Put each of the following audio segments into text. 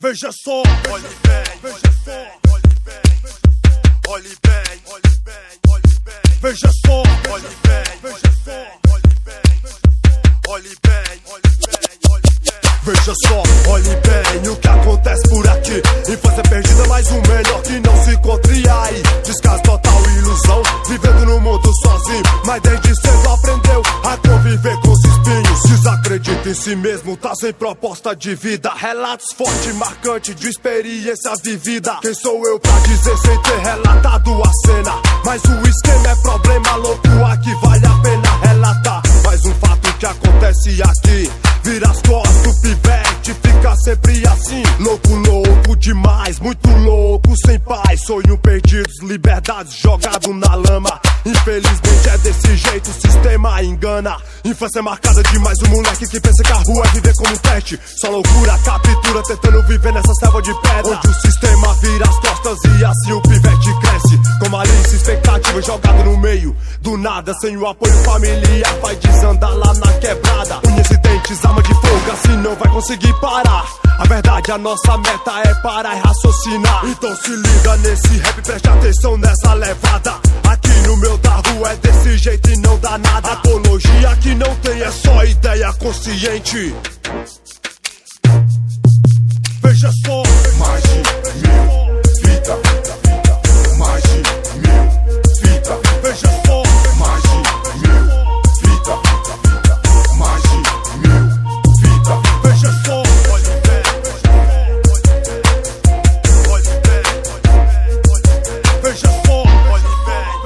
Veja só, olhe bem, veja só, olhe bem, olhe bem, olhe bem, olhe bem. Veja só, olhe bem, veja só, olhe bem, olhe bem, olhe bem, olhe bem. Veja só, olhe bem o que acontece por aqui. Infância perdida, mas o melhor que não se encontra aí. Descaso total, ilusão, vivendo no mundo sozinho. Mas desde cedo aprendeu a conviver com os espinhos. Desacredita em si mesmo, tá sem proposta de vida. Relatos fortes, marcantes de experiência vivida. Quem sou eu pra dizer sem ter relatado a cena? Mas o esquema é problema louco, aqui vale a pena relatar. Mais um fato que acontece aqui. Vira as costas, o pivete fica sempre assim. Louco, louco demais, muito louco, sem paz. Sonho perdidos, liberdades jogado na lama. Infelizmente é desse jeito, o sistema engana. Infância marcada demais, o moleque que pensa que a rua é viver como um teste. Só loucura, captura, tentando viver nessa selva de pedra, onde o sistema vira as costas e assim o pivete cresce. Com malícia, expectativa, jogado no meio do nada. Sem o apoio familiar, vai desandar lá na quebrada. Unhas e dentes, arma de fogo, assim não vai conseguir parar. A verdade, a nossa meta é parar e raciocinar. Então se liga nesse rap, preste atenção nessa levada. Aqui no meu da rua é desse jeito e não dá nada. Apologia que não tem, é só ideia consciente. Veja só, mais de 1000 fita, mais de 1000 fita. Veja só, mais de 1000 fita, mais de 1000 fita. Veja só, olhe bem, olhe bem, veja só, olhe bem,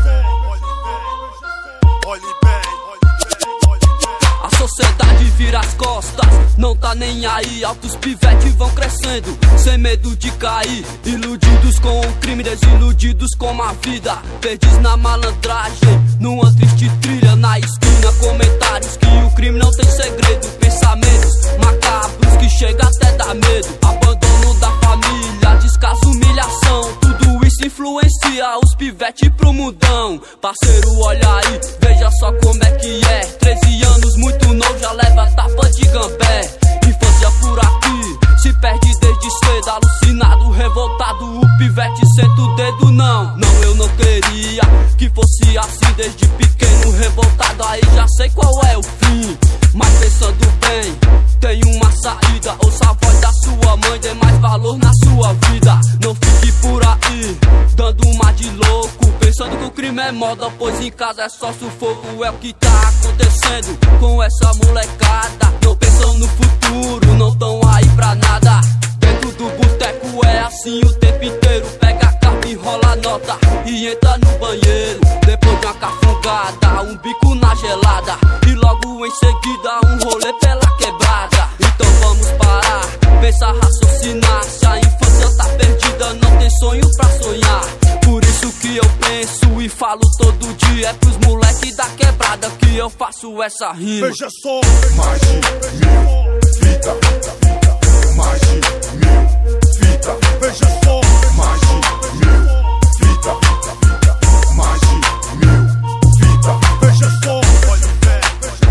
olhe bem, olhe bem. A sociedade vira as costas, não tá nem aí. Altos pivetes vão crescendo, sem medo de cair. Iludidos com o crime, desiludidos com a vida. Perdidos na malandragem, numa triste trilha. Na esquina, comentários que o crime não tem segredo. Pensamentos macabros que chega até dar medo. Abandono da família, descaso, humilhação. Tudo isso influencia os pivetes pro mundão. Parceiro, olha aí, veja só como é que é. 13 anos, muito novo, já leva tapa de gambé. Infância por aqui, se perde desde cedo. Alucinado, revoltado, o pivete senta o dedo. Não, eu não queria que fosse assim. Desde pequeno, revoltado, aí já sei qual é o fim. Mas pensando bem, tem uma saída. Ouça a voz da sua mãe, dê mais valor na sua vida. Não fique por aí, dando uma de louco, pensando que o crime é moda, pois em casa é só sufoco. É o que tá acontecendo com essa molecada. Não pensam no futuro, não tão aí pra nada. Dentro do boteco é assim o tempo inteiro. Pega a carta, enrola a nota e entra no banheiro. Depois de uma cafungada, um bico na gelada e logo em seguida um rolê pela quebrada. Então vamos parar, pensar, raciocinar. Se a infância tá perdida, não tem sonho pra sonhar. Por isso que eu penso e falo todo dia. É pros moleques da quebrada que eu faço essa rima. Veja só, mais de 1000 fita, mais de 1000 fita. Veja só, mais de 1000 fita, mais de 1000 fita. Veja só, olhe bem,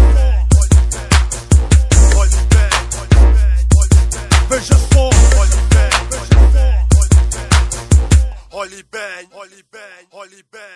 olhe bem, veja só, olhe bem, olhe bem, olhe bem, olhe bem.